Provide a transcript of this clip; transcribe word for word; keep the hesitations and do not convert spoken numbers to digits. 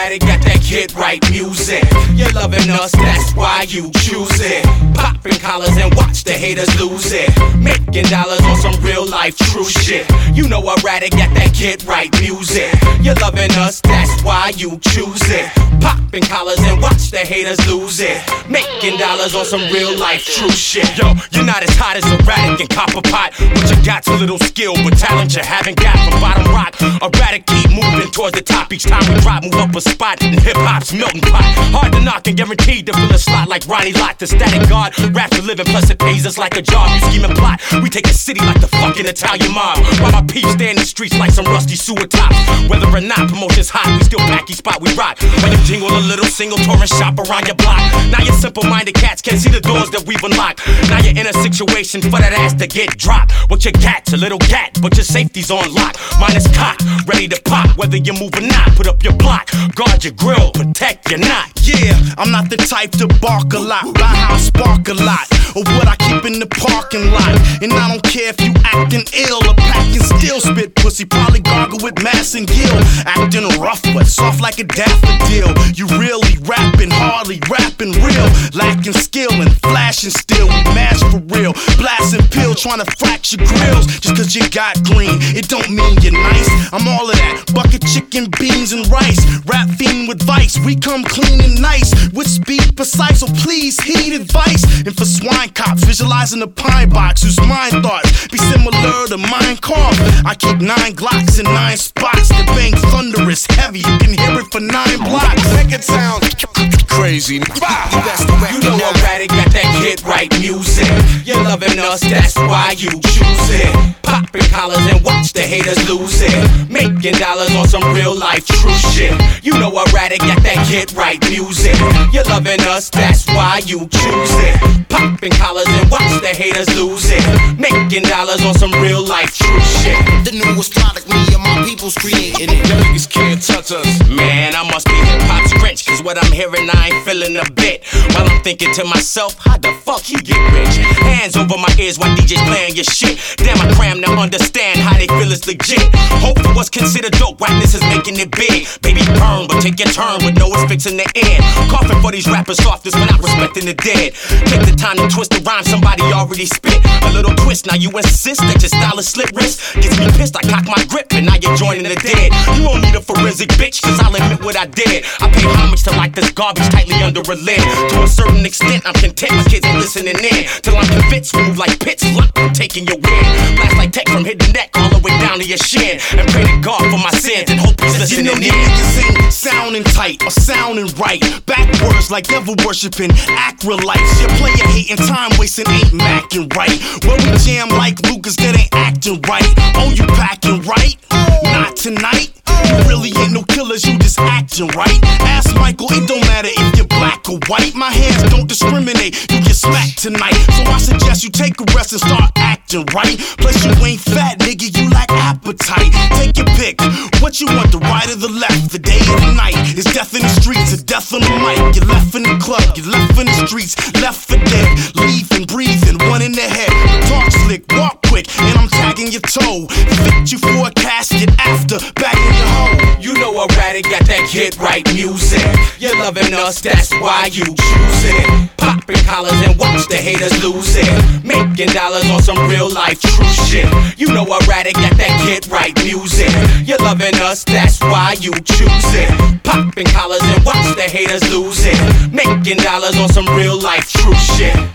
erratic, got that kid right music. You're loving us, that's why you choose it. Popping collars and watch the haters lose it. Making dollars on some real life true shit. You know erratic, got that kid right music. You're loving us, that's why you choose it. Popping collars and watch the haters lose it. Making dollars on some real life true shit. Yo, you're not as hot as erratic and copper pot, but you got too little skill, but talent you haven't got from bottom rock. Erratic keep moving towards the top each time we drop, move up a spot in hip hop's melting pot. Hard to knock and guaranteed to fill a slot like Ronnie Lott. The static guard, rap for living, plus it pays us like a job. You scheme and plot, we take a city like the fucking Italian mob. While my peeps stay in the streets like some rusty sewer tops. Whether or not promotion's hot, we still packy spot, we rock. When you jingle a little single touring shop around your block. Now your simple-minded cats can't see the doors that we've unlocked. Now you're in a situation for that ass to get dropped. What you got, a little cat, but your safety's on lock. Mine is cock, ready to pop, whether you move or not. Put up your block, guard your grill, protect your knot. Yeah, I'm not the type to bark a lot, buy how I spark a lot, or what I keep in the parking lot. And I don't care if you acting ill or packing steel. Spit pussy, probably gargle with mass and gill. Acting rough but soft like a daffodil. You really rapping, hardly rapping real. Lacking skill and flashing still. We mash for real, blasting pill, trying to fracture grills. Just cause you got green, it don't mean you're nice. I'm all of that, bucket chicken, beans and rice. Rap fiend with vice, we come clean and nice. With speed precise, so please heed advice. And for swine cops, visualizing the pine box, whose mind thoughts be similar to mine carved. I keep nine Glocks in nine spots. The bang thunderous, heavy, you can hear it for nine blocks. Make it sound crazy. You know erratic, got that kid right music. You're loving us, that's why you choose it. Popping collars and watch the haters lose it. Making dollars on some real life true shit. You know erratic, got that kid right music. You're loving us, that's why you choose it. Popping collars and watch the haters lose it. Making dollars on some real life true shit. The newest product, me and my people's creating it. Them niggas can't touch us. Man, I must be hip hop's Grinch, cause what I'm hearing I ain't feeling a bit. While I'm thinking to myself, how the fuck he get rich? Hands over my ears while D Js playing your shit. Damn, I cram to understand how they feel it's legit. Hope for what's considered dope, whackness is making it big. Baby burn, but take your turn with no it's fixing the end. Coughing for these rappers softest but not respecting the dead. Take the time to twist the rhyme somebody already spit. A little twist, now you insist that your style is slit wrist. Gets me pissed, I cock my grip and now you're joining the dead. You don't need a forensic bitch, cause I'll admit what I did. I pay homage to like this garbage tightly under a lid. To a certain extent, I'm content my kids ain't listening in. Till I'm convinced we move like pits, locked from taking your win. Blast like tech from hidden neck all the way down to your shin. And pray to God for my sins and hope he's listening in. You know niggas ain't sounding tight or sounding right. Backwards like devil worshipping acrolytes. Your player hating, time wasting ain't macking right. Well, we jam like Lucas that ain't acting right. Oh, you packing right? Not tonight. You really ain't no killers, you just acting right. Ask Michael, it don't matter if you're black or white. My hands don't discriminate, you get smacked tonight. So I suggest you take a rest and start acting right. Plus you ain't fat, nigga, you lack appetite. Take your pick, what you want, the right or the left, the day or the night. It's death in the streets, it's death on the mic. You're left in the club, you're left in the streets, left for dead. Leaving, breathing, one in the head. Talk slick, walk quick, and I'm tagging your toe. Fit you for a casket after, bagging your hoe. You know erratic, got that kid right music. You're loving us, that's why you choose it. Popping collars and watch the haters lose it. Making dollars on some real life true shit. You know erratic, got that kid right music. You're loving us, that's why you choose it. Popping collars and watch the haters lose it. Making dollars on some real life true shit.